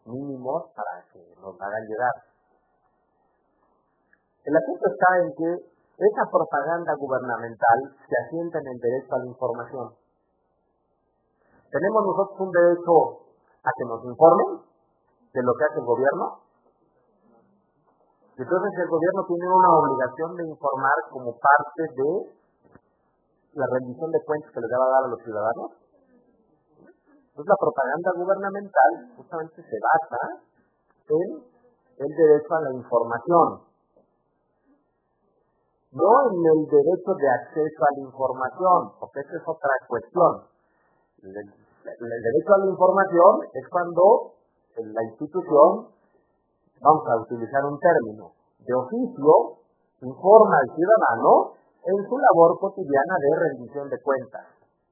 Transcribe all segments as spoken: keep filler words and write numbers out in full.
mínimos para que nos hagan llegar. El asunto está en que esa propaganda gubernamental se asienta en el derecho a la información. ¿Tenemos nosotros un derecho a que nos informen de lo que hace el gobierno? Entonces el gobierno tiene una obligación de informar como parte de la rendición de cuentas que le va a dar a los ciudadanos. Entonces la propaganda gubernamental justamente se basa en el derecho a la información, no en el derecho de acceso a la información, porque esa es otra cuestión. El, el derecho a la información es cuando la institución, vamos a utilizar un término, de oficio, informa al ciudadano en su labor cotidiana de rendición de cuentas.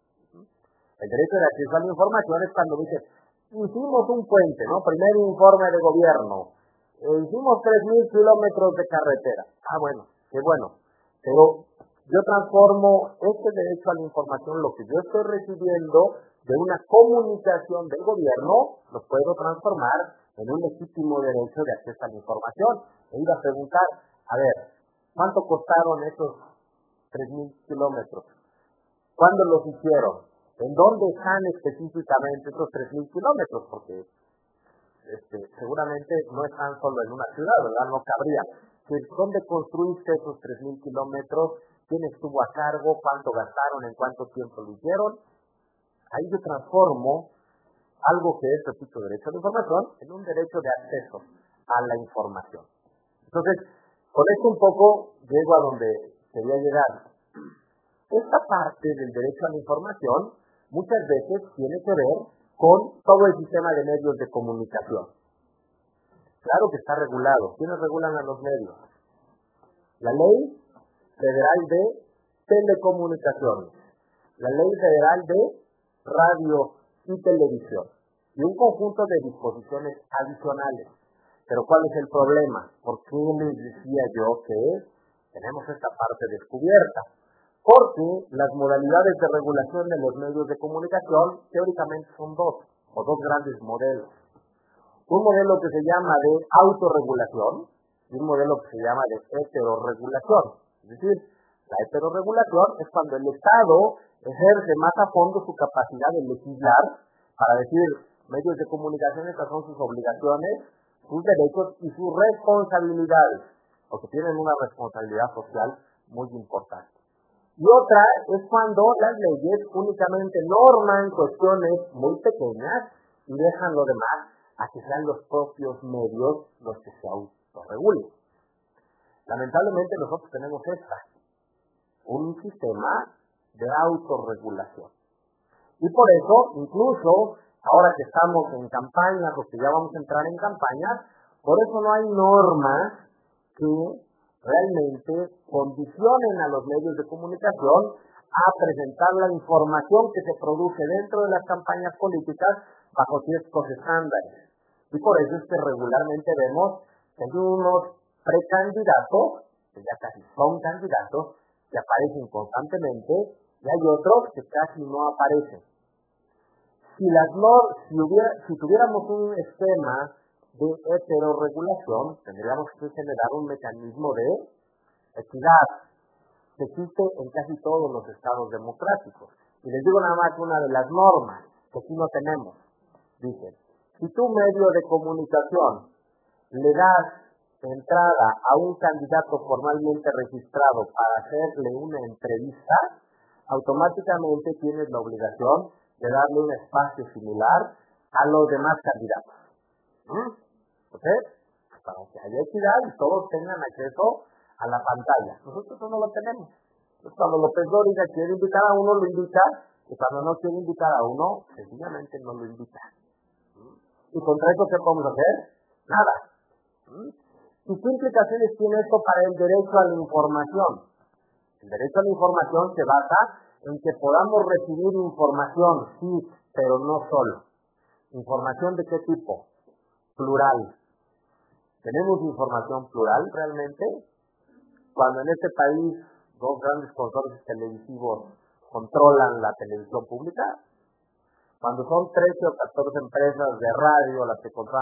El derecho de acceso a la información es cuando dice, hicimos un puente, ¿no? Primer informe de gobierno, eh, hicimos tres mil kilómetros de carretera. Ah, bueno, qué bueno. Pero yo transformo este derecho a la información, lo que yo estoy recibiendo de una comunicación del gobierno, lo puedo transformar en un legítimo derecho de acceso a la información. E iba a preguntar, a ver, ¿cuánto costaron esos tres mil kilómetros? ¿Cuándo los hicieron? ¿En dónde están específicamente esos tres mil kilómetros? Porque este, seguramente no están solo en una ciudad, ¿verdad? No cabría. ¿Dónde construiste esos tres mil kilómetros? ¿Quién estuvo a cargo? ¿Cuánto gastaron? ¿En cuánto tiempo lo hicieron? Ahí yo transformo algo que es, repito, derecho a la información en un derecho de acceso a la información. Entonces, con esto un poco llego a donde quería llegar. Esta parte del derecho a la información muchas veces tiene que ver con todo el sistema de medios de comunicación. Claro que está regulado. ¿Quiénes regulan a los medios? La Ley Federal de Telecomunicaciones, la Ley Federal de Radio y Televisión, y un conjunto de disposiciones adicionales. Pero ¿cuál es el problema? ¿Por qué les decía yo que tenemos esta parte descubierta? Porque las modalidades de regulación de los medios de comunicación teóricamente son dos, o dos grandes modelos. Un modelo que se llama de autorregulación y un modelo que se llama de heterorregulación. Es decir, la heterorregulación es cuando el Estado ejerce más a fondo su capacidad de legislar para decir, medios de comunicación, estas son sus obligaciones, sus derechos y sus responsabilidades, porque tienen una responsabilidad social muy importante. Y otra es cuando las leyes únicamente norman cuestiones muy pequeñas y dejan lo demás a que sean los propios medios los que se autorregulen. Lamentablemente nosotros tenemos esta, un sistema de autorregulación. Y por eso, incluso, ahora que estamos en campaña, porque ya vamos a entrar en campaña, por eso no hay normas que realmente condicionen a los medios de comunicación a presentar la información que se produce dentro de las campañas políticas bajo ciertos estándares. Y por eso es que regularmente vemos que hay unos precandidatos, que ya casi son candidatos, que aparecen constantemente, y hay otros que casi no aparecen. Si, las nor- si, hubiera, si tuviéramos un esquema de heterorregulación, tendríamos que generar un mecanismo de equidad que existe en casi todos los estados democráticos. Y les digo nada más una de las normas que aquí no tenemos. Dice, si tú, medio de comunicación, le das entrada a un candidato formalmente registrado para hacerle una entrevista, automáticamente tienes la obligación de darle un espacio similar a los demás candidatos. ¿Mm? ¿Ok? Para que haya equidad y todos tengan acceso a la pantalla. Nosotros no lo tenemos. Entonces, cuando López Dóriga quiere invitar a uno, lo invita, y cuando no quiere invitar a uno, sencillamente no lo invita. ¿Y contra eso qué podemos hacer? Nada. ¿Mm? ¿Y qué implicaciones tiene esto para el derecho a la información? El derecho a la información se basa en que podamos recibir información, sí, pero no solo. ¿Información de qué tipo? Plural. ¿Tenemos información plural realmente? Cuando en este país dos grandes consorcios televisivos controlan la televisión pública, cuando son trece o catorce empresas de radio las que controlan